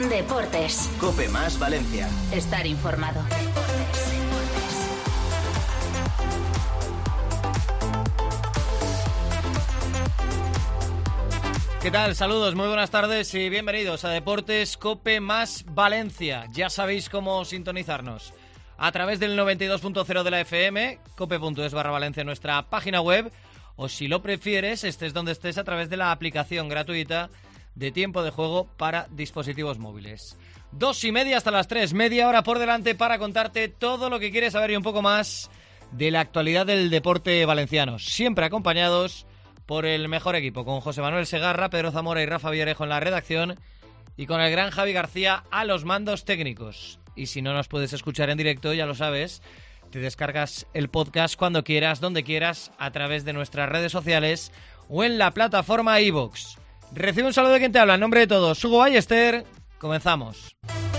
Deportes. COPE más Valencia. Estar informado. ¿Qué tal? Saludos, muy buenas tardes y bienvenidos a Deportes COPE más Valencia. Ya sabéis cómo sintonizarnos. A través del 92.0 de la FM, cope.es/Valencia, nuestra página web, o si lo prefieres, estés donde estés, a través de la aplicación gratuita de Tiempo de Juego para dispositivos móviles. 2:30 hasta las 3, media hora por delante para contarte todo lo que quieres saber y un poco más de la actualidad del deporte valenciano. Siempre acompañados por el mejor equipo, con José Manuel Segarra, Pedro Zamora y Rafa Villarejo en la redacción, y con el gran Javi García a los mandos técnicos. Y si no nos puedes escuchar en directo, ya lo sabes, te descargas el podcast cuando quieras, donde quieras, a través de nuestras redes sociales o en la plataforma iVoox. Recibe un saludo de quien te habla, en nombre de todos, Hugo Ballester. Comenzamos.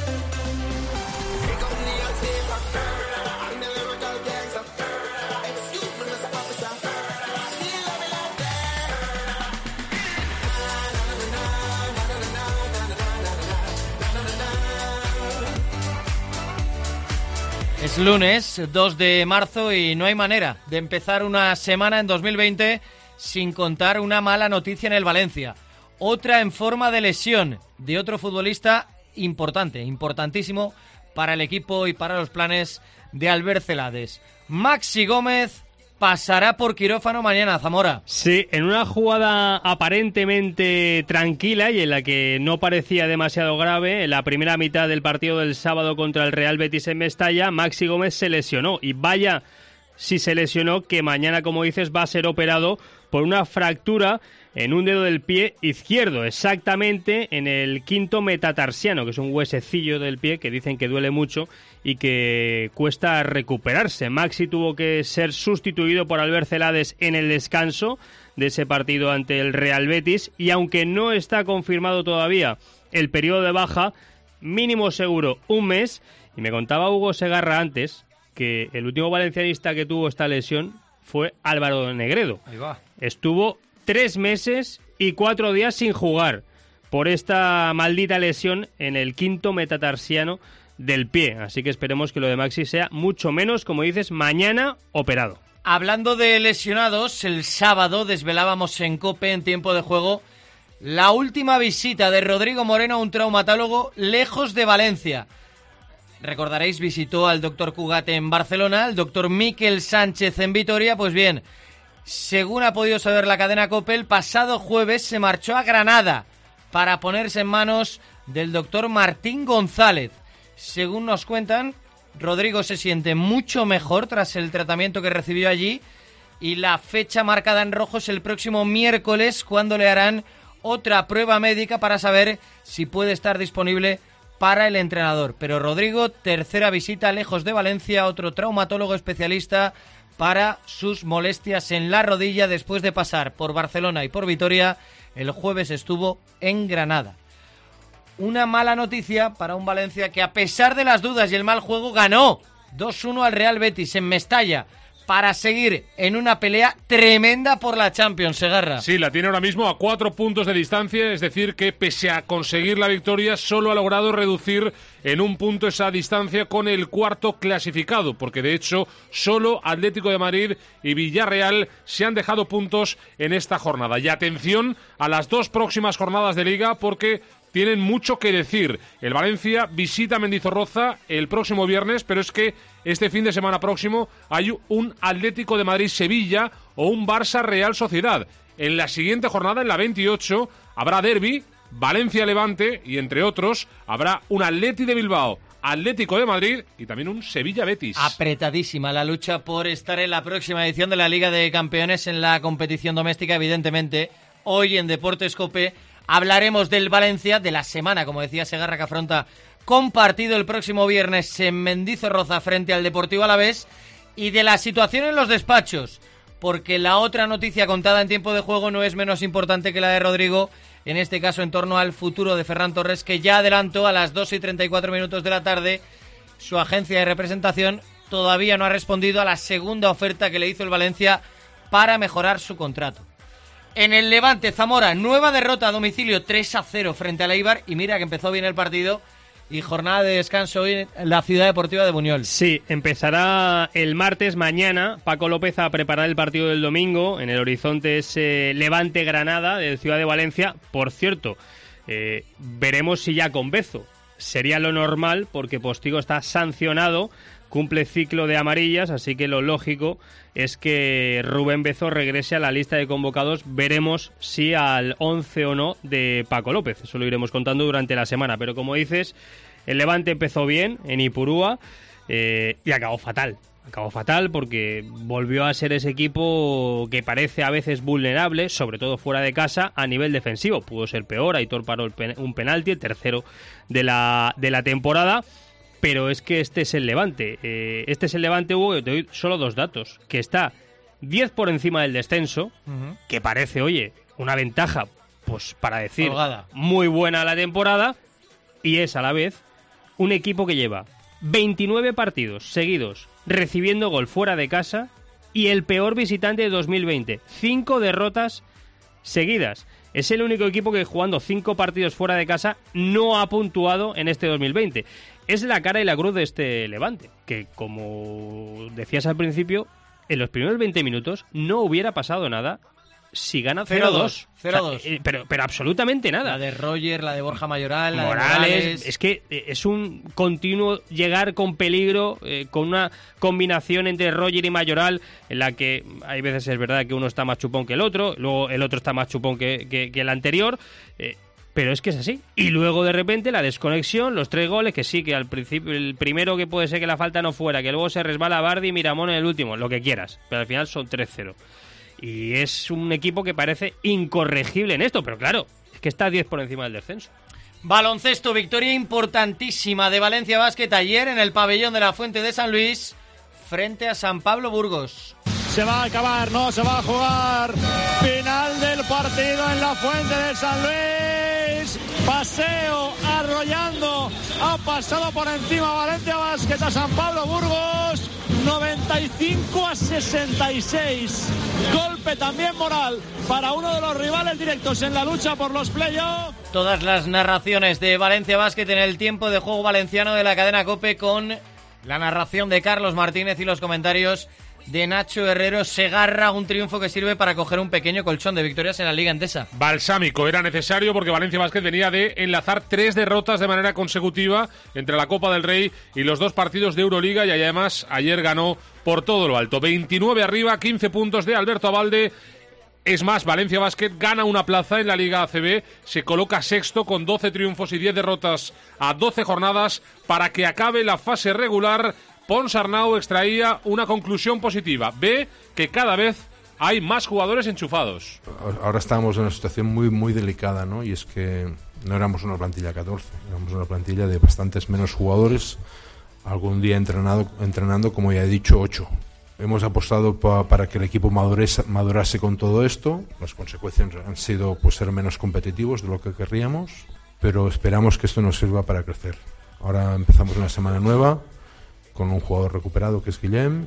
Es lunes 2 de marzo y no hay manera de empezar una semana en 2020 sin contar una mala noticia en el Valencia. Otra en forma de lesión de otro futbolista importantísimo para el equipo y para los planes de Albert Celades. Maxi Gómez pasará por quirófano mañana, Zamora. Sí, en una jugada aparentemente tranquila y en la que no parecía demasiado grave, en la primera mitad del partido del sábado contra el Real Betis en Mestalla, Maxi Gómez se lesionó. Y vaya si se lesionó, que mañana, como dices, va a ser operado por una fractura en un dedo del pie izquierdo, exactamente en el quinto metatarsiano, que es un huesecillo del pie que dicen que duele mucho y que cuesta recuperarse. Maxi tuvo que ser sustituido por Albert Celades en el descanso de ese partido ante el Real Betis, y aunque no está confirmado todavía el periodo de baja, mínimo seguro un mes, y me contaba Hugo Segarra antes que el último valencianista que tuvo esta lesión fue Álvaro Negredo. Ahí va. Estuvo 3 meses y 4 días sin jugar por esta maldita lesión en el quinto metatarsiano del pie. Así que esperemos que lo de Maxi sea mucho menos, como dices, mañana operado. Hablando de lesionados, el sábado desvelábamos en COPE, en Tiempo de Juego, la última visita de Rodrigo Moreno a un traumatólogo lejos de Valencia. Recordaréis, visitó al doctor Cugate en Barcelona, al doctor Miquel Sánchez en Vitoria. Pues bien, según ha podido saber la cadena COPE, el pasado jueves se marchó a Granada para ponerse en manos del doctor Martín González. Según nos cuentan, Rodrigo se siente mucho mejor tras el tratamiento que recibió allí, y la fecha marcada en rojo es el próximo miércoles, cuando le harán otra prueba médica para saber si puede estar disponible para el entrenador. Pero Rodrigo, tercera visita lejos de Valencia, otro traumatólogo especialista para sus molestias en la rodilla después de pasar por Barcelona y por Vitoria. El jueves estuvo en Granada. Una mala noticia para un Valencia que, a pesar de las dudas y el mal juego, ganó 2-1 al Real Betis en Mestalla para seguir en una pelea tremenda por la Champions, Segarra. Sí, la tiene ahora mismo a 4 puntos de distancia, es decir, que pese a conseguir la victoria, solo ha logrado reducir en 1 punto esa distancia con el cuarto clasificado, porque de hecho solo Atlético de Madrid y Villarreal se han dejado puntos en esta jornada. Y atención a las 2 próximas jornadas de Liga, porque tienen mucho que decir. El Valencia visita Mendizorroza el próximo viernes, pero es que este fin de semana próximo hay un Atlético de Madrid-Sevilla o un Barça-Real Sociedad. En la siguiente jornada, en la 28, habrá derbi, Valencia-Levante, y entre otros habrá un Atleti de Bilbao, Atlético de Madrid y también un Sevilla-Betis. Apretadísima la lucha por estar en la próxima edición de la Liga de Campeones en la competición doméstica, evidentemente. Hoy en Deportes COPE hablaremos del Valencia, de la semana, como decía Segarra, que afronta con partido el próximo viernes en Mendizorroza frente al Deportivo Alavés, y de la situación en los despachos, porque la otra noticia contada en Tiempo de Juego no es menos importante que la de Rodrigo, en este caso en torno al futuro de Ferran Torres, que ya adelantó a las 2:34 de la tarde. Su agencia de representación todavía no ha respondido a la segunda oferta que le hizo el Valencia para mejorar su contrato. En el Levante, Zamora, nueva derrota a domicilio 3-0 frente al Eibar. Y mira que empezó bien el partido. Y jornada de descanso hoy en la Ciudad Deportiva de Buñol. Sí, empezará el martes, mañana. Paco López a preparar el partido del domingo. En el horizonte es Levante-Granada de Ciudad de Valencia. Por cierto, veremos si ya con Bezo. Sería lo normal porque Postigo está sancionado, cumple ciclo de amarillas, así que lo lógico es que Rubén Bezo regrese a la lista de convocados. Veremos si al 11 o no de Paco López. Eso lo iremos contando durante la semana. Pero como dices, el Levante empezó bien en Ipurúa y acabó fatal. Acabó fatal porque volvió a ser ese equipo que parece a veces vulnerable, sobre todo fuera de casa, a nivel defensivo. Pudo ser peor, Aitor paró un penalti, el tercero de la temporada. Pero es que este es el Levante. Este es el Levante, Hugo, te doy solo 2 datos. Que está 10 por encima del descenso, que parece, oye, una ventaja, pues para decir, colgada, muy buena la temporada, y es a la vez un equipo que lleva 29 partidos seguidos recibiendo gol fuera de casa y el peor visitante de 2020. 5 derrotas seguidas. Es el único equipo que jugando 5 partidos fuera de casa no ha puntuado en este 2020. Es la cara y la cruz de este Levante, que como decías al principio, en los primeros 20 minutos no hubiera pasado nada si gana 0-2. 0-2. O sea, pero absolutamente nada. La de Roger, la de Borja Mayoral, la de Morales. Morales. Es que es un continuo llegar con peligro, con una combinación entre Roger y Mayoral, en la que hay veces es verdad que uno está más chupón que el otro, luego el otro está más chupón que el anterior, pero es que es así. Y luego de repente la desconexión, los 3 goles, que sí, que al principio el primero que puede ser que la falta no fuera, que luego se resbala Bardi y Miramón en el último, lo que quieras, pero al final son 3-0. Y es un equipo que parece incorregible en esto, pero claro, es que está 10 por encima del descenso. Baloncesto, victoria importantísima de Valencia Basket ayer en el pabellón de la Fuente de San Luis frente a San Pablo Burgos. Se va a acabar, no se va a jugar. Final del partido en la Fuente de San Luis. Paseo arrollando. Ha pasado por encima Valencia Basket a San Pablo Burgos. 95-66. Golpe también moral para uno de los rivales directos en la lucha por los playoffs. Todas las narraciones de Valencia Basket en el tiempo de juego valenciano de la cadena COPE, con la narración de Carlos Martínez y los comentarios de Nacho Herrero. Segarra, un triunfo que sirve para coger un pequeño colchón de victorias en la Liga Endesa. Balsámico, era necesario porque Valencia Basket venía de enlazar 3 derrotas de manera consecutiva entre la Copa del Rey y los 2 partidos de Euroliga, y además ayer ganó por todo lo alto. 29 arriba, 15 puntos de Alberto Abalde. Es más, Valencia Basket gana una plaza en la Liga ACB, se coloca sexto con 12 triunfos y 10 derrotas a 12 jornadas para que acabe la fase regular. Ponsarnau extraía una conclusión positiva. Ve que cada vez hay más jugadores enchufados. Ahora estamos en una situación muy delicada, ¿no? Y es que no éramos una plantilla 14, éramos una plantilla de bastantes menos jugadores, algún día entrenando, como ya he dicho, 8. Hemos apostado para que el equipo madurase con todo esto. Las consecuencias han sido pues ser menos competitivos de lo que querríamos, pero esperamos que esto nos sirva para crecer. Ahora empezamos una semana nueva, con un jugador recuperado que es Guillem,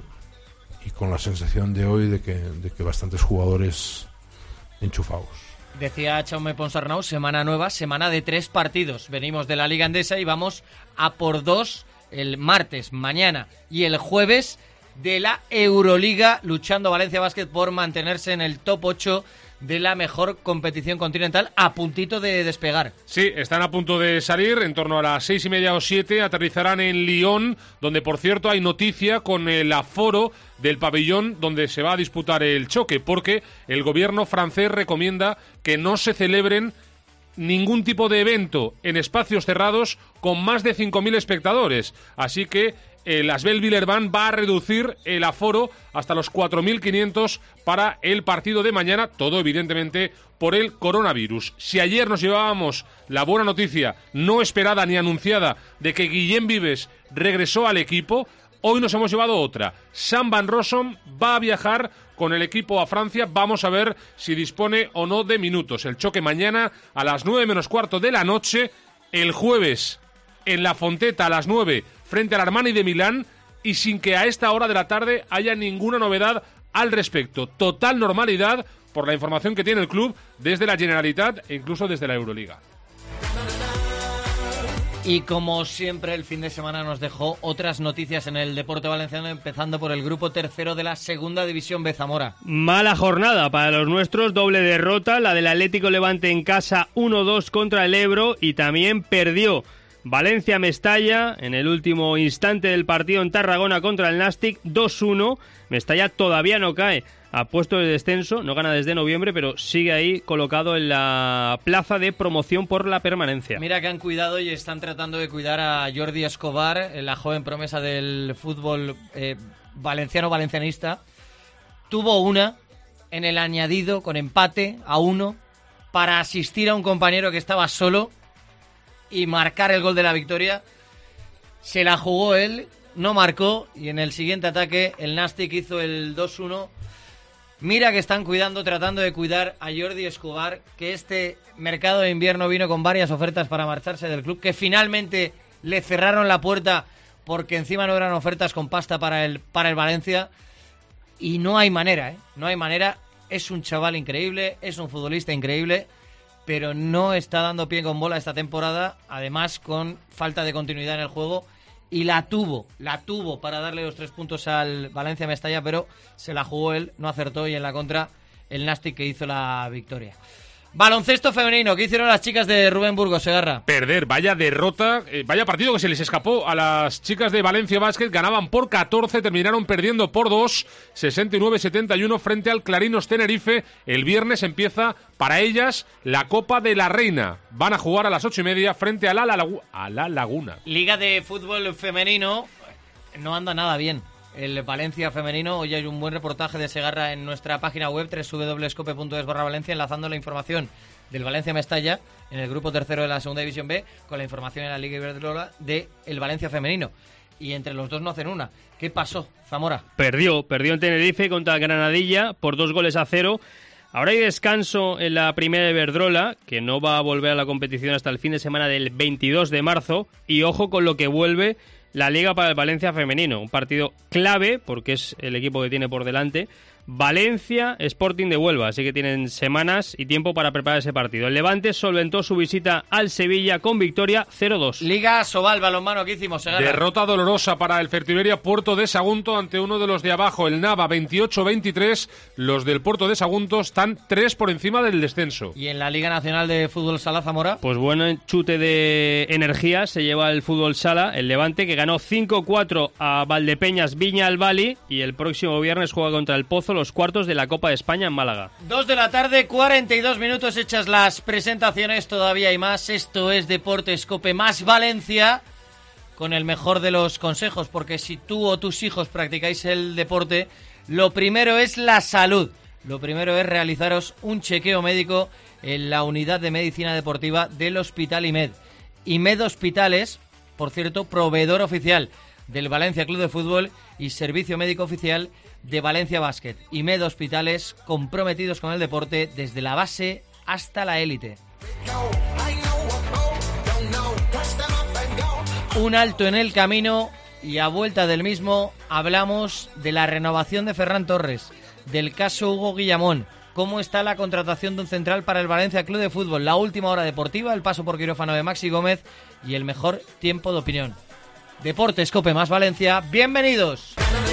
y con la sensación de hoy de que bastantes jugadores enchufados. Decía Jaume Ponsarnau, semana nueva, semana de 3 partidos. Venimos de la Liga Endesa y vamos a por 2 el martes, mañana, y el jueves de la Euroliga, luchando Valencia Basket por mantenerse en el top 8 de la mejor competición continental, a puntito de despegar. Sí, están a punto de salir, en torno a las 6:30 o 7, aterrizarán en Lyon, donde por cierto hay noticia con el aforo del pabellón donde se va a disputar el choque, porque el gobierno francés recomienda que no se celebren ningún tipo de evento en espacios cerrados con más de 5.000 espectadores, así que el Asbel Villeurbanne va a reducir el aforo hasta los 4.500 para el partido de mañana, todo evidentemente por el coronavirus. Si ayer nos llevábamos la buena noticia, no esperada ni anunciada, de que Guillem Vives regresó al equipo, hoy nos hemos llevado otra. Sam Van Rossum va a viajar con el equipo a Francia, vamos a ver si dispone o no de minutos. El choque mañana a las 9:15 de la noche, el jueves en La Fonteta a las 9 frente al Armani de Milán, y sin que a esta hora de la tarde haya ninguna novedad al respecto. Total normalidad, por la información que tiene el club desde la Generalitat e incluso desde la Euroliga. Y como siempre, el fin de semana nos dejó otras noticias en el deporte valenciano, empezando por el grupo tercero de la Segunda División B, Zamora. Mala jornada para los nuestros, doble derrota, la del Atlético Levante en casa 1-2 contra el Ebro, y también perdió Valencia-Mestalla en el último instante del partido en Tarragona contra el Nàstic 2-1. Mestalla todavía no cae a puesto de descenso, no gana desde noviembre, pero sigue ahí colocado en la plaza de promoción por la permanencia. Mira que han cuidado y están tratando de cuidar a Jordi Escobar, la joven promesa del fútbol valencianista. Tuvo una en el añadido con empate a 1 para asistir a un compañero que estaba solo y marcar el gol de la victoria. Se la jugó él, no marcó, y en el siguiente ataque el Nàstic hizo el 2-1. Mira que están tratando de cuidar a Jordi Escobar, que este mercado de invierno vino con varias ofertas para marcharse del club, que finalmente le cerraron la puerta porque encima no eran ofertas con pasta para el Valencia, y no hay manera, no hay manera. Es un chaval increíble, es un futbolista increíble, pero no está dando pie con bola esta temporada, además con falta de continuidad en el juego. Y la tuvo para darle los 3 puntos al Valencia-Mestalla, pero se la jugó él, no acertó, y en la contra el Nàstic, que hizo la victoria. Baloncesto femenino, ¿qué hicieron las chicas de Rubén Burgos, Segarra? Perder, vaya derrota, vaya partido que se les escapó a las chicas de Valencia Basket. Ganaban por 14, terminaron perdiendo por 2, 69-71 frente al Clarinos Tenerife. El viernes empieza para ellas la Copa de la Reina. Van a jugar a las 8:30 frente a la Laguna. Liga de fútbol femenino, no anda nada bien el Valencia femenino. Hoy hay un buen reportaje de Segarra en nuestra página web www.scope.es/Valencia, enlazando la información del Valencia-Mestalla en el grupo tercero de la Segunda División B con la información en la Liga Iberdrola de el Valencia femenino. Y entre los dos no hacen una. ¿Qué pasó, Zamora? Perdió en Tenerife contra Granadilla por 2-0. Ahora hay descanso en la primera Iberdrola, que no va a volver a la competición hasta el fin de semana del 22 de marzo. Y ojo con lo que vuelve la Liga para el Valencia femenino. Un partido clave, porque es el equipo que tiene por delante. Valencia Sporting de Huelva, así que tienen semanas y tiempo para preparar ese partido. El Levante solventó su visita al Sevilla con victoria 0-2. Liga Sobal, balonmano, ¿qué hicimos, Segarra? Derrota dolorosa para el Fertiberia Puerto de Sagunto ante uno de los de abajo, el Nava, 28-23. Los del Puerto de Sagunto están 3 por encima del descenso. ¿Y en la Liga Nacional de Fútbol Sala, Zamora? Pues buen chute de energía se lleva el Fútbol Sala, el Levante, que ganó 5-4 a Valdepeñas Viña al Bali, y el próximo viernes juega contra el Pozo los cuartos de la Copa de España en Málaga. 2 de la tarde, 42 minutos, hechas las presentaciones, todavía hay más. Esto es Deportes Cope más Valencia, con el mejor de los consejos, porque si tú o tus hijos practicáis el deporte, lo primero es la salud. Lo primero es realizaros un chequeo médico en la unidad de medicina deportiva del Hospital IMED. IMED Hospitales, por cierto, proveedor oficial del Valencia Club de Fútbol y servicio médico oficial de Valencia Basket. IMED Hospitales, comprometidos con el deporte desde la base hasta la élite. Un alto en el camino y a vuelta del mismo hablamos de la renovación de Ferran Torres, del caso Hugo Guillamón, cómo está la contratación de un central para el Valencia Club de Fútbol, la última hora deportiva, el paso por quirófano de Maxi Gómez y el mejor tiempo de opinión. Deportes Cope más Valencia, bienvenidos.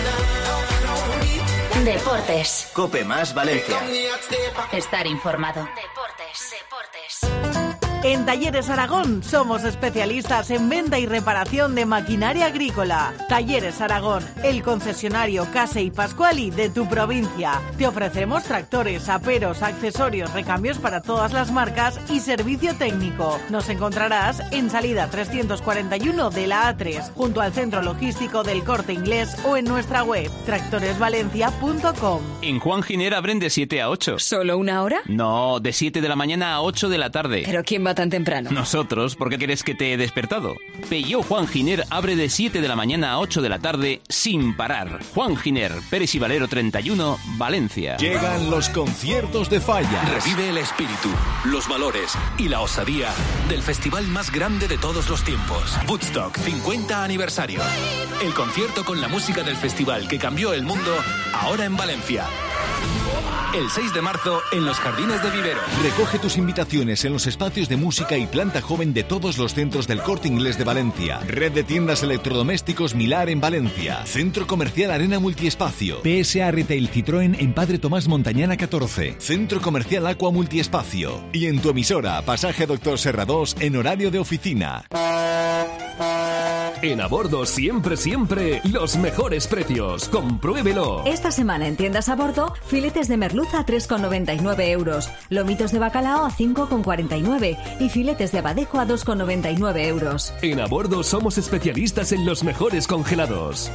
Deportes. Cope más Valencia. Estar informado. Deportes. En Talleres Aragón somos especialistas en venta y reparación de maquinaria agrícola. Talleres Aragón, el concesionario Casey Pascuali de tu provincia. Te ofrecemos tractores, aperos, accesorios, recambios para todas las marcas y servicio técnico. Nos encontrarás en salida 341 de la A3, junto al centro logístico del Corte Inglés, o en nuestra web tractoresvalencia.com. En Juan Giner abren de 7 a 8. ¿Solo una hora? No, de 7 de la mañana a 8 de la tarde. ¿Pero quién va tan temprano? Nosotros, ¿por qué crees que te he despertado? Peugeot Juan Giner abre de 7 de la mañana a 8 de la tarde sin parar. Juan Giner, Pérez y Valero 31, Valencia. Llegan los conciertos de Falla. Revive el espíritu, los valores y la osadía del festival más grande de todos los tiempos. Woodstock 50 aniversario. El concierto con la música del festival que cambió el mundo, ahora en Valencia. el 6 de marzo en los Jardines de Vivero. Recoge tus invitaciones en los espacios de música y planta joven de todos los centros del Corte Inglés de Valencia. Red de tiendas electrodomésticos Milar en Valencia. Centro Comercial Arena Multiespacio. PSA Retail Citroën en Padre Tomás Montañana 14. Centro Comercial Aqua Multiespacio. Y en tu emisora, Pasaje Doctor Serra 2 en horario de oficina. En A Bordo siempre, los mejores precios. Compruébelo. Esta semana en tiendas A Bordo, filetes de merluza a 3,99 euros, lomitos de bacalao a 5,49 y filetes de abadejo a 2,99 euros. En A Bordo somos especialistas en los mejores congelados.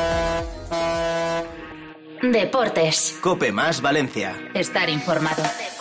Deportes. COPE más Valencia. Estar informado.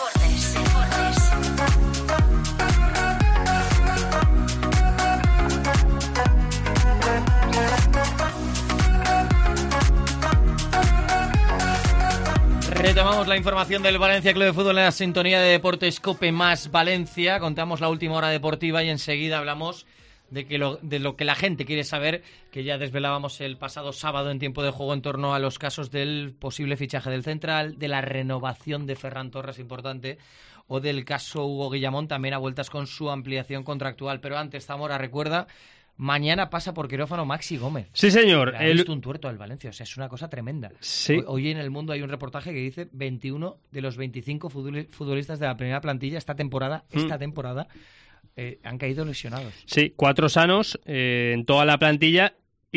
Retomamos la información del Valencia Club de Fútbol en la sintonía de Deportes COPE más Valencia. Contamos la última hora deportiva y enseguida hablamos de lo que la gente quiere saber, que ya desvelábamos el pasado sábado en tiempo de juego en torno a los casos del posible fichaje del central, de la renovación de Ferran Torres, importante, o del caso Hugo Guillamón, también a vueltas con su ampliación contractual. Pero antes, Zamora, recuerda, mañana pasa por quirófano Maxi Gómez. Sí, señor. Le ha visto un tuerto al Valencia, o sea, es una cosa tremenda. Sí. Hoy en El Mundo hay un reportaje que dice 21 de los 25 futbolistas de la primera plantilla esta temporada han caído lesionados. Sí, 4 sanos en toda la plantilla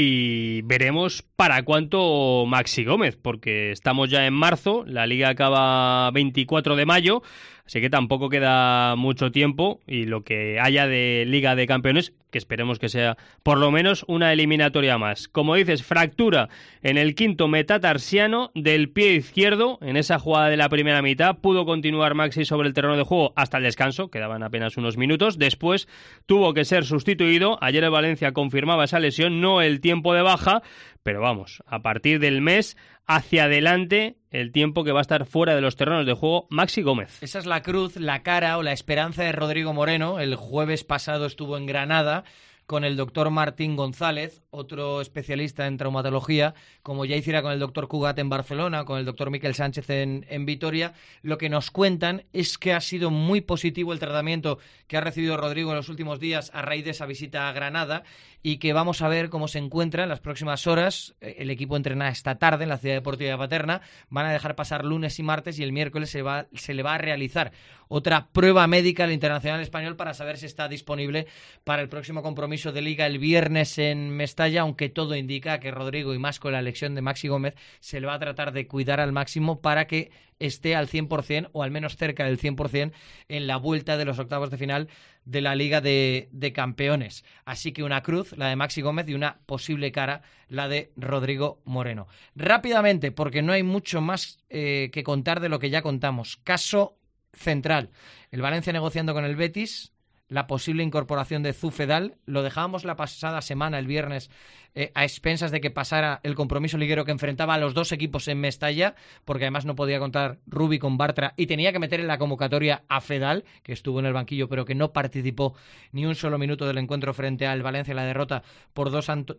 y veremos para cuánto Maxi Gómez, porque estamos ya en marzo, la liga acaba 24 de mayo, así que tampoco queda mucho tiempo y lo que haya de Liga de Campeones, que esperemos que sea por lo menos una eliminatoria más. Como dices, fractura en el quinto metatarsiano del pie izquierdo en esa jugada de la primera mitad. Pudo continuar Maxi sobre el terreno de juego hasta el descanso, quedaban apenas unos minutos. Después tuvo que ser sustituido. Ayer el Valencia confirmaba esa lesión, no el tiempo de baja, pero vamos, a partir del mes hacia adelante el tiempo que va a estar fuera de los terrenos de juego Maxi Gómez. Esa es la cruz, la cara o la esperanza de Rodrigo Moreno. El jueves pasado estuvo en Granada con el doctor Martín González, otro especialista en traumatología, como ya hiciera con el doctor Cugat en Barcelona, con el doctor Miquel Sánchez en Vitoria. Lo que nos cuentan es que ha sido muy positivo el tratamiento que ha recibido Rodrigo en los últimos días a raíz de esa visita a Granada y que vamos a ver cómo se encuentra en las próximas horas. El equipo entrena esta tarde en la Ciudad Deportiva de Paterna. Van a dejar pasar lunes y martes y el miércoles se le va a realizar otra prueba médica al internacional español para saber si está disponible para el próximo compromiso de Liga el viernes en Mestalla, aunque todo indica que Rodrigo, y más con la elección de Maxi Gómez, se le va a tratar de cuidar al máximo para que esté al 100% o al menos cerca del 100% en la vuelta de los octavos de final de la Liga de Campeones. Así que una cruz, la de Maxi Gómez, y una posible cara, la de Rodrigo Moreno. Rápidamente, porque no hay mucho más que contar de lo que ya contamos. Caso central. El Valencia negociando con el Betis la posible incorporación de Zufedal. Lo dejábamos la pasada semana, el viernes, a expensas de que pasara el compromiso liguero que enfrentaba a los dos equipos en Mestalla, porque además no podía contar Rubi con Bartra y tenía que meter en la convocatoria a Fedal, que estuvo en el banquillo pero que no participó ni un solo minuto del encuentro frente al Valencia, la derrota por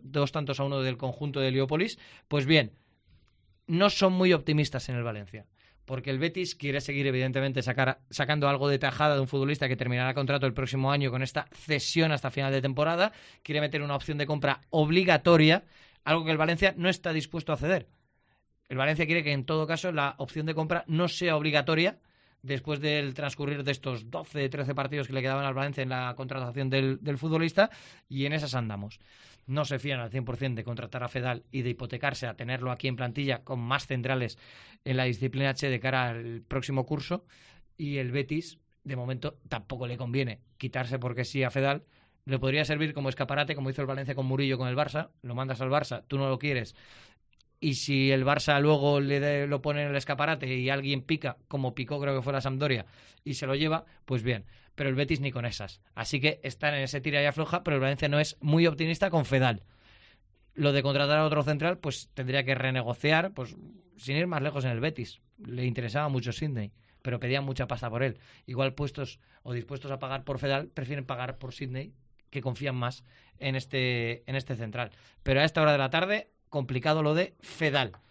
2-1 del conjunto de Heliópolis. Pues bien, no son muy optimistas en el Valencia, porque el Betis quiere seguir, evidentemente, sacando algo de tajada de un futbolista que terminará contrato el próximo año con esta cesión hasta final de temporada. Quiere meter una opción de compra obligatoria, algo que el Valencia no está dispuesto a ceder. El Valencia quiere que, en todo caso, la opción de compra no sea obligatoria después del transcurrir de estos 12-13 partidos que le quedaban al Valencia en la contratación del futbolista, y en esas andamos. No se fían al 100% de contratar a Fedal y de hipotecarse a tenerlo aquí en plantilla con más centrales en la disciplina H de cara al próximo curso, y el Betis, de momento, tampoco le conviene quitarse porque sí a Fedal. Le podría servir como escaparate, como hizo el Valencia con Murillo con el Barça. Lo mandas al Barça, tú no lo quieres, y si el Barça luego lo pone en el escaparate y alguien pica, como picó creo que fue la Sampdoria, y se lo lleva, pues bien. Pero el Betis ni con esas. Así que están en ese tira y afloja, pero el Valencia no es muy optimista con Fedal. Lo de contratar a otro central, pues tendría que renegociar, pues sin ir más lejos en el Betis. Le interesaba mucho Sidney, pero pedían mucha pasta por él. Igual puestos o dispuestos a pagar por Fedal, prefieren pagar por Sidney, que confían más en este central. Pero a esta hora de la tarde, complicado lo de Fedal.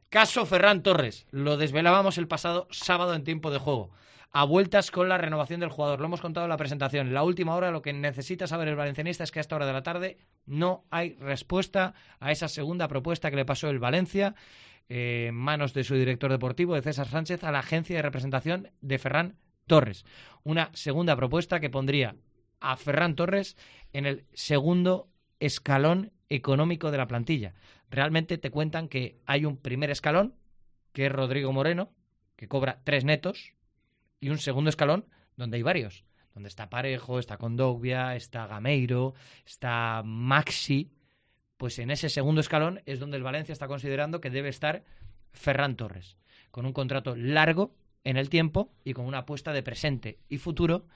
Caso Ferran Torres, lo desvelábamos el pasado sábado en tiempo de juego. A vueltas con la renovación del jugador, lo hemos contado en la presentación. La última hora, lo que necesita saber el valencianista es que a esta hora de la tarde no hay respuesta a esa segunda propuesta que le pasó el Valencia, en manos de su director deportivo, de César Sánchez, a la agencia de representación de Ferran Torres. Una segunda propuesta que pondría a Ferran Torres en el segundo escalón económico de la plantilla. Realmente te cuentan que hay un primer escalón, que es Rodrigo Moreno, que cobra 3 netos, y un segundo escalón donde hay varios, donde está Parejo, está Kondogbia, está Gameiro, está Maxi. Pues en ese segundo escalón es donde el Valencia está considerando que debe estar Ferran Torres, con un contrato largo en el tiempo y con una apuesta de presente y futuro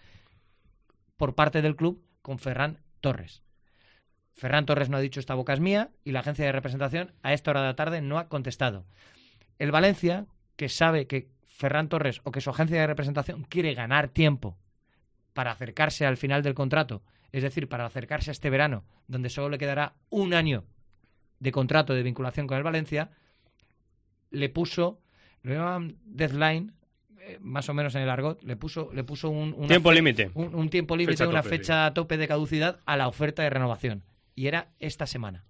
por parte del club con Ferran Torres. Ferran Torres no ha dicho esta boca es mía y la agencia de representación a esta hora de la tarde no ha contestado. El Valencia, que sabe que Ferran Torres o que su agencia de representación quiere ganar tiempo para acercarse al final del contrato, es decir, para acercarse a este verano, donde solo le quedará 1 año de contrato de vinculación con el Valencia, le puso, lo llaman deadline, más o menos en el argot, le puso un tiempo límite, un tiempo límite, una fecha tope de caducidad a la oferta de renovación. Y era esta semana.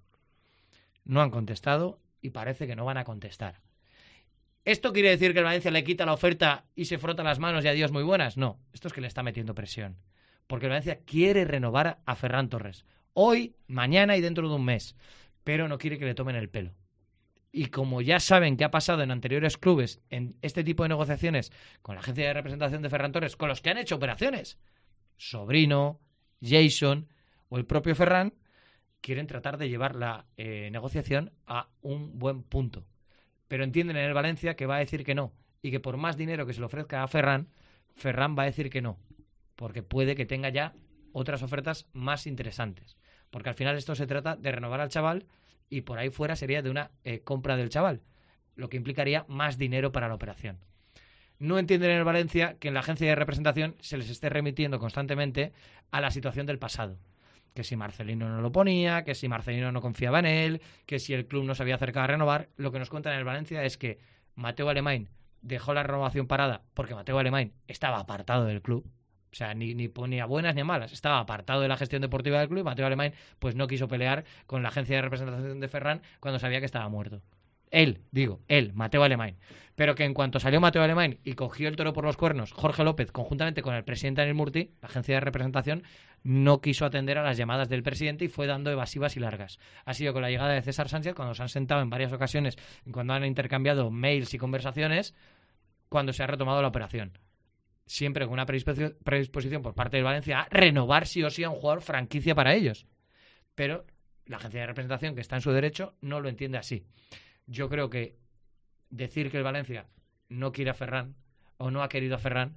No han contestado y parece que no van a contestar. ¿Esto quiere decir que el Valencia le quita la oferta y se frota las manos y adiós muy buenas? No, esto es que le está metiendo presión. Porque el Valencia quiere renovar a Ferran Torres. Hoy, mañana y dentro de un mes. Pero no quiere que le tomen el pelo. Y como ya saben que ha pasado en anteriores clubes, en este tipo de negociaciones con la agencia de representación de Ferran Torres, con los que han hecho operaciones, Sobrino, Jason o el propio Ferran, quieren tratar de llevar la negociación a un buen punto. Pero entienden en el Valencia que va a decir que no. Y que por más dinero que se le ofrezca a Ferran, Ferran va a decir que no. Porque puede que tenga ya otras ofertas más interesantes. Porque al final esto se trata de renovar al chaval y por ahí fuera sería de una compra del chaval. Lo que implicaría más dinero para la operación. No entienden en el Valencia que en la agencia de representación se les esté remitiendo constantemente a la situación del pasado. Que si Marcelino no lo ponía, que si Marcelino no confiaba en él, que si el club no se había acercado a renovar. Lo que nos cuentan en el Valencia es que Mateu Alemany dejó la renovación parada porque Mateu Alemany estaba apartado del club. O sea, ni ponía buenas ni a malas. Estaba apartado de la gestión deportiva del club y Mateu Alemany pues no quiso pelear con la agencia de representación de Ferran cuando sabía que estaba muerto. Él, Mateu Alemany. Pero que en cuanto salió Mateu Alemany y cogió el toro por los cuernos, Jorge López, conjuntamente con el presidente Anil Murti, la agencia de representación, no quiso atender a las llamadas del presidente y fue dando evasivas y largas. Ha sido con la llegada de César Sánchez, cuando se han sentado en varias ocasiones, cuando han intercambiado mails y conversaciones, cuando se ha retomado la operación. Siempre con una predisposición por parte del Valencia a renovar sí o sí a un jugador franquicia para ellos. Pero la agencia de representación, que está en su derecho, no lo entiende así. Yo creo que decir que el Valencia no quiere a Ferran o no ha querido a Ferran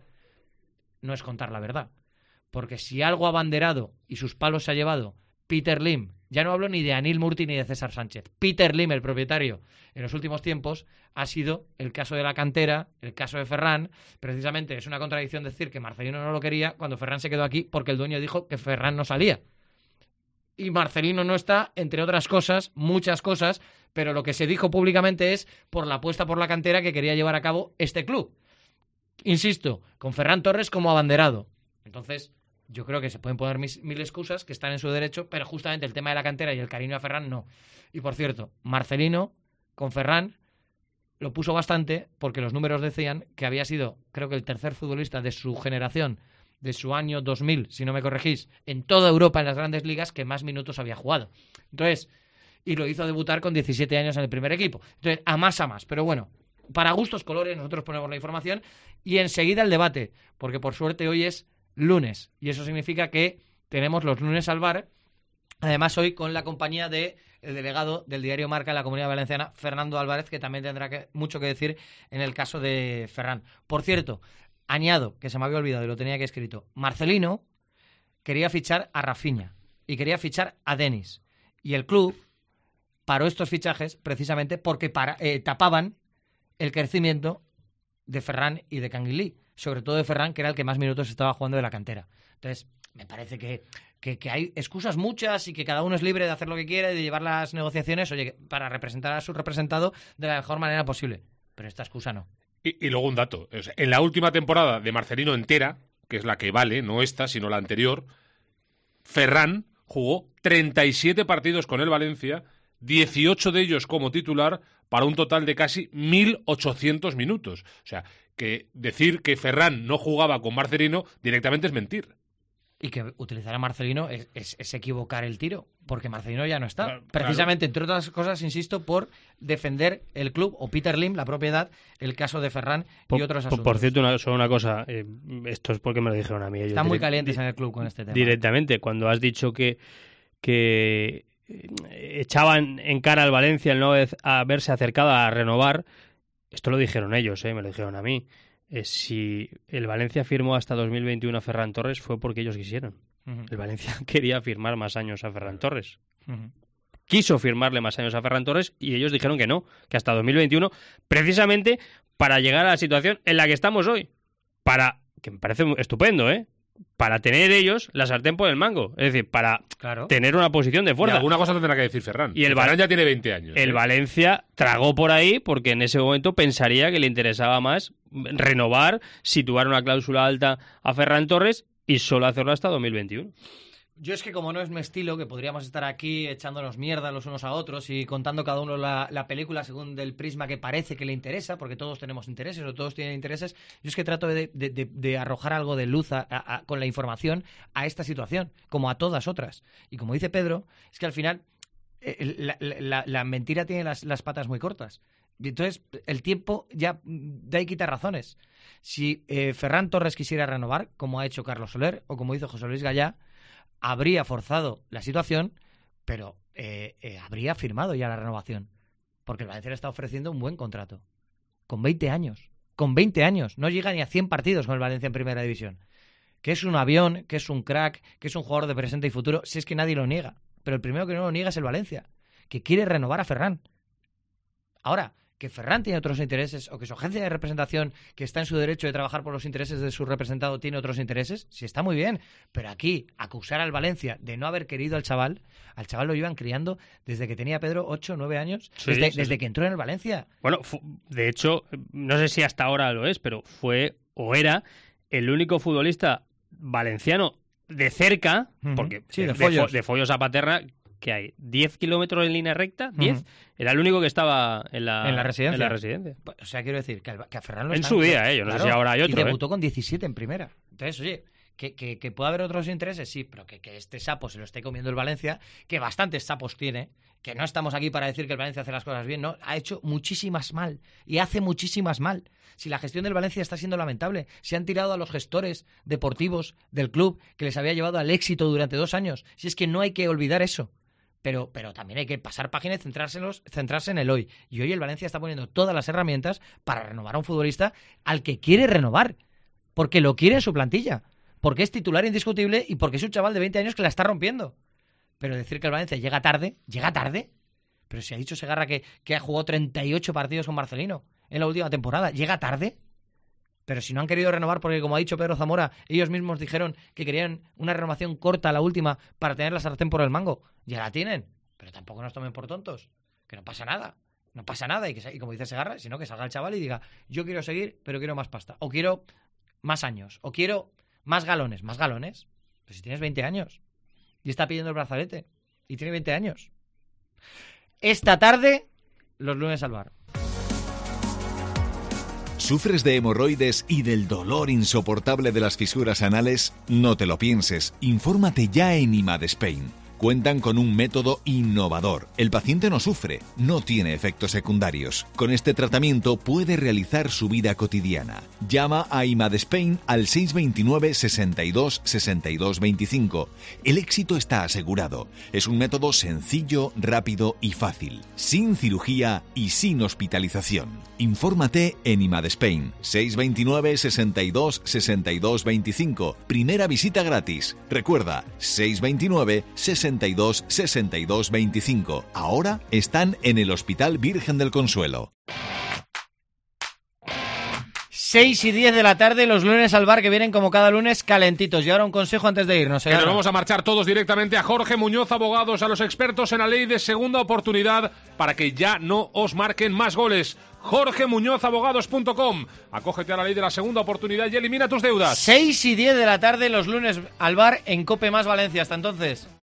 no es contar la verdad. Porque si algo ha abanderado y sus palos se ha llevado Peter Lim, ya no hablo ni de Anil Murti ni de César Sánchez, Peter Lim, el propietario, en los últimos tiempos, ha sido el caso de la cantera, el caso de Ferran. Precisamente es una contradicción decir que Marcelino no lo quería cuando Ferran se quedó aquí porque el dueño dijo que Ferran no salía. Y Marcelino no está, entre otras cosas, muchas cosas, pero lo que se dijo públicamente es por la apuesta por la cantera que quería llevar a cabo este club. Insisto, con Ferran Torres como abanderado. Entonces, yo creo que se pueden poner mil excusas que están en su derecho, pero justamente el tema de la cantera y el cariño a Ferran no. Y por cierto, Marcelino con Ferran lo puso bastante porque los números decían que había sido, creo que el tercer futbolista de su generación, de su año 2000, si no me corregís, en toda Europa en las grandes ligas que más minutos había jugado. Entonces, y lo hizo debutar con 17 años en el primer equipo. Entonces, a más. Pero bueno, para gustos colores nosotros ponemos la información y enseguida el debate, porque por suerte hoy es lunes y eso significa que tenemos los lunes al bar. Además, hoy con la compañía del delegado del diario Marca en la Comunidad Valenciana, Fernando Álvarez, que también tendrá mucho que decir en el caso de Ferran. Por cierto, añado, que se me había olvidado y lo tenía aquí escrito, Marcelino quería fichar a Rafinha y quería fichar a Denis. Y el club paró estos fichajes precisamente porque tapaban el crecimiento de Ferran y de Canguilí. Sobre todo de Ferran, que era el que más minutos estaba jugando de la cantera. Entonces, me parece que hay excusas muchas y que cada uno es libre de hacer lo que quiera y de llevar las negociaciones, oye, para representar a su representado de la mejor manera posible. Pero esta excusa no. Y luego un dato. En la última temporada de Marcelino entera, que es la que vale, no esta, sino la anterior, Ferran jugó 37 partidos con el Valencia, 18 de ellos como titular, para un total de casi 1.800 minutos. O sea, que decir que Ferran no jugaba con Marcelino directamente es mentir. Y que utilizar a Marcelino es equivocar el tiro, porque Marcelino ya no está. Claro. Precisamente, entre otras cosas, insisto, por defender el club, o Peter Lim, la propiedad, el caso de Ferran y otros asuntos. Por cierto, solo una cosa, esto es porque me lo dijeron a mí. Están muy calientes en el club con este tema. Directamente, cuando has dicho que echaban en cara al Valencia el no haberse acercado a renovar, esto lo dijeron ellos, me lo dijeron a mí. Si el Valencia firmó hasta 2021 a Ferran Torres fue porque ellos quisieron. El Valencia quería firmar más años a Ferran Torres. Quiso firmarle más años a Ferran Torres y ellos dijeron que no, que hasta 2021, precisamente para llegar a la situación en la que estamos hoy. Que me parece estupendo, para tener ellos la sartén por el mango. Es decir, para tener una posición de fuerza. Y alguna cosa tendrá que decir Ferran. Y Ferran ya tiene 20 años. El Valencia tragó por ahí porque en ese momento pensaría que le interesaba más renovar, situar una cláusula alta a Ferran Torres y solo hacerlo hasta 2021. Yo es que como no es mi estilo, que podríamos estar aquí echándonos mierda los unos a otros y contando cada uno la película según del prisma que parece que le interesa, porque todos tenemos intereses o todos tienen intereses, yo es que trato de arrojar algo de luz con la información a esta situación, como a todas otras. Y como dice Pedro, es que al final la mentira tiene las patas muy cortas. Y entonces el tiempo ya da y quita razones. Si Ferran Torres quisiera renovar, como ha hecho Carlos Soler o como hizo José Luis Gallá, habría forzado la situación, pero habría firmado ya la renovación. Porque el Valencia le está ofreciendo un buen contrato. Con 20 años. Con 20 años. No llega ni a 100 partidos con el Valencia en Primera División. Que es un avión, que es un crack, que es un jugador de presente y futuro, si es que nadie lo niega. Pero el primero que no lo niega es el Valencia, que quiere renovar a Ferran. Ahora, que Ferran tiene otros intereses o que su agencia de representación, que está en su derecho de trabajar por los intereses de su representado, tiene otros intereses, sí está muy bien, pero aquí acusar al Valencia de no haber querido al chaval lo llevan criando desde que tenía Pedro 8 o 9 años, desde que entró en el Valencia. Bueno, de hecho, no sé si hasta ahora lo es, pero fue o era el único futbolista valenciano de cerca, porque sí, de Follos a Paterna, que hay 10 kilómetros en línea recta, 10, era el único que estaba en la residencia. O sea, quiero decir, que a Ferran lo en su día, yo no sé si ahora hay otro. Y debutó con 17 en primera. Entonces, oye, que pueda haber otros intereses, sí, pero que este sapo se lo esté comiendo el Valencia, que bastantes sapos tiene, que no estamos aquí para decir que el Valencia hace las cosas bien, no, ha hecho muchísimas mal, y hace muchísimas mal. Si la gestión del Valencia está siendo lamentable, se han tirado a los gestores deportivos del club que les había llevado al éxito durante 2 años. Si es que no hay que olvidar eso. Pero también hay que pasar página y centrarse en el hoy. Y hoy el Valencia está poniendo todas las herramientas para renovar a un futbolista al que quiere renovar. Porque lo quiere en su plantilla. Porque es titular indiscutible y porque es un chaval de 20 años que la está rompiendo. Pero decir que el Valencia llega tarde. Pero si ha dicho Segarra que ha jugado 38 partidos con Marcelino en la última temporada, ¿llega tarde? Pero si no han querido renovar, porque como ha dicho Pedro Zamora, ellos mismos dijeron que querían una renovación corta, la última, para tener la sartén por el mango. Ya la tienen, pero tampoco nos tomen por tontos, que no pasa nada. No pasa nada, y como dice Segarra, sino que salga el chaval y diga, yo quiero seguir, pero quiero más pasta, o quiero más años, o quiero más galones. Pues si tienes 20 años y está pidiendo el brazalete y tiene 20 años. Esta tarde, los lunes al bar. ¿Sufres de hemorroides y del dolor insoportable de las fisuras anales? No te lo pienses, infórmate ya en IMAD Spain. Cuentan con un método innovador. El paciente no sufre, no tiene efectos secundarios. Con este tratamiento puede realizar su vida cotidiana. Llama a IMAD Spain al 629 62 62 25. El éxito está asegurado. Es un método sencillo, rápido y fácil. Sin cirugía y sin hospitalización. Infórmate en IMAD Spain. 629 62 62 25. Primera visita gratis. Recuerda, 629 62 62 25. Ahora están en el Hospital Virgen del Consuelo. 6 y 10 de la tarde, los lunes al bar, que vienen como cada lunes calentitos. Y ahora un consejo antes de irnos. Que nos vamos a marchar todos directamente a Jorge Muñoz Abogados, a los expertos en la ley de segunda oportunidad, para que ya no os marquen más goles. jorgemuñozabogados.com. Acógete a la ley de la segunda oportunidad y elimina tus deudas. 6 y 10 de la tarde, los lunes al bar en COPE más Valencia. Hasta entonces.